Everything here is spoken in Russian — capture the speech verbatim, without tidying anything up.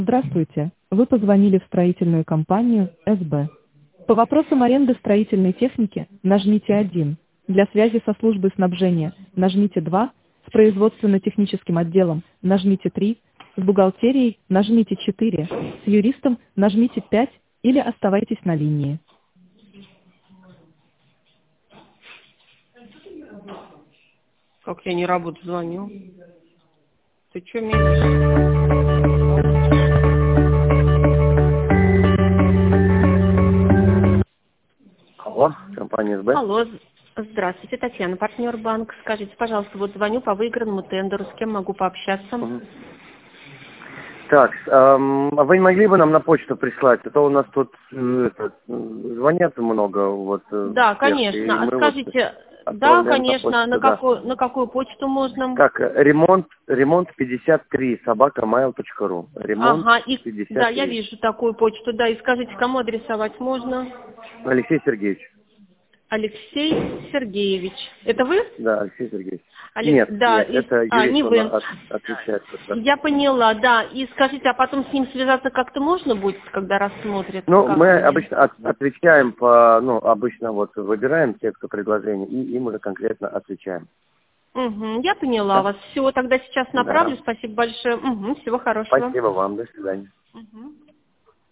Здравствуйте, вы позвонили в строительную компанию эс бэ. По вопросам аренды строительной техники нажмите один. Для связи со службой снабжения нажмите два. С производственно-техническим отделом нажмите три. С бухгалтерией нажмите четыре. С юристом нажмите пять или оставайтесь на линии. Как я не работаю, звоню. Ты что, месяц? Алло, компания эс бэ. Алло, з- здравствуйте, Татьяна, партнер банк. Скажите, пожалуйста, вот звоню по выигранному тендеру, с кем могу пообщаться? Мгм. Так, эм, а вы не могли бы нам на почту прислать? А то у нас тут э, это, м, звонят много, вот. э, Да, всех, и конечно. А мы вот скажите, да, отправляем на конечно, на почту, да. какую, на какую почту можно? Как, э, ремонт, ремонт пятьдесят три, собака mail точка ру. Ремонт Ага, и да, пятьдесят я три. вижу такую почту, да, и скажите, кому адресовать можно? Алексей Сергеевич. Алексей Сергеевич. Это вы? Да, Алексей Сергеевич. Алекс, Нет, да, нет, и- это а, юрист, не он вы. от- отвечает как раз. Я поняла, да. И скажите, а потом с ним связаться как-то можно будет, когда рассмотрят? Ну, Как мы мне? обычно от- отвечаем по, ну, обычно вот выбираем текст предложений и им уже конкретно отвечаем. Угу, я поняла Да? вас. Все, тогда сейчас Да. направлю. Спасибо большое. Угу, всего хорошего. Спасибо вам, до свидания. Угу.